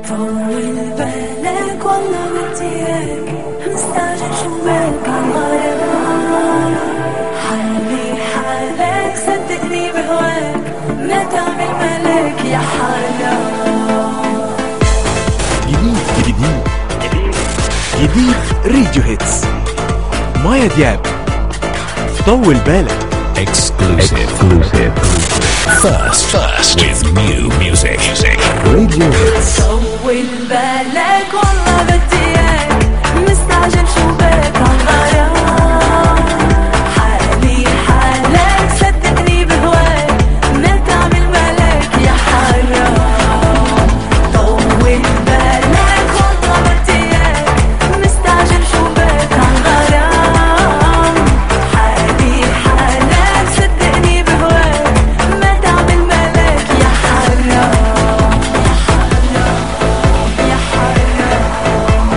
طول بالك والله بديك، مستعجل شو بك عالغرام. حالي حالك صدقني بهواك، ما تعمل ملك يا حرام. جديد راديو هيتس. مايا دياب طول بالك. Exclusive. First with new music. راديو هيتس. طول بالك والله بديك، مستعجل شو بك عالغرام. حالي حالك صدقني بهواك، ما تعمل ملك يا حرام. طول بالك والله بديك، مستعجل شو بك عالغرام. حالي حالك صدقني بهواك، ما تعمل ملك يا حرام. يا حرام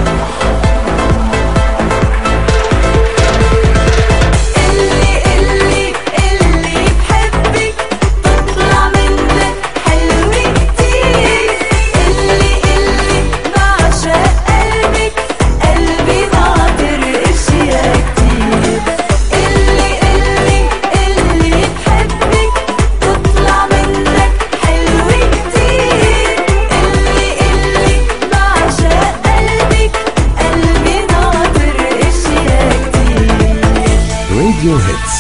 اللي بحبك تطلع منك حلوة كتير. اللي بعشق قلبك، قلبي ناطر اشياء كتير. اللي بحبك تطلع منك حلوة كتير. اللي بعشق قلبك، قلبي ناطر اشياء كتير. راديو هيتس.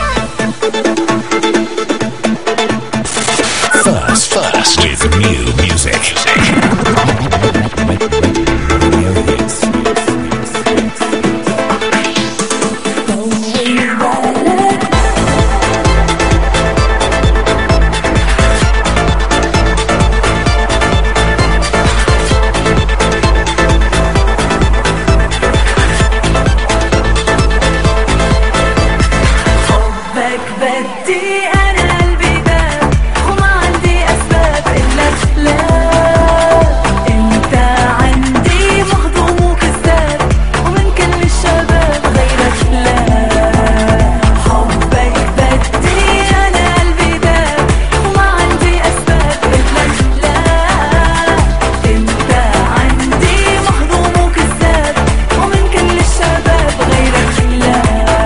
First with new music. حبك بدي أنا قلبي داب، وما عندي أسباب إلا خلاف. أنت عندي مخدوم وكذاب، ومن كل الشباب غيرك لا. حبك بدي أنا قلبي داب، وما عندي أسباب إلا خلاف. أنت عندي مخدوم وكذاب، ومن كل الشباب غيرك لا.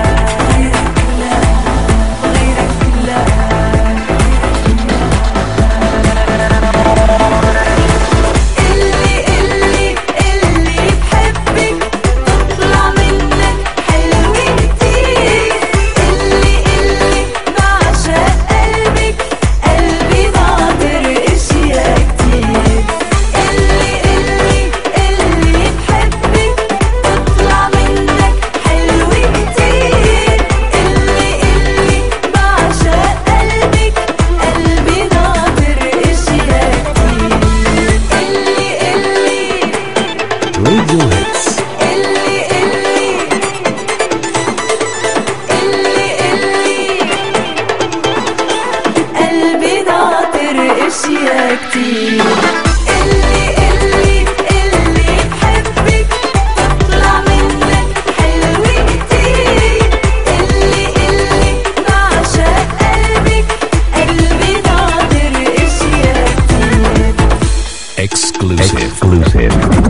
اللي بحبك تطلع منك حلوة كتير. اللي بعشق قلبك، قلبي ناطر اشياء كتير. اللي بحبك تطلع منك حلوة كتير. اللي بعشق قلبك، قلبي ناطر اشياء كتير. راديو هيتس. قلبي ناطر اشياء كتير. اللي بحبك تطلع منك حلوة كتير. اللي بعشق قلبك، قلبي ناطر اشياء كتير. Exclusive.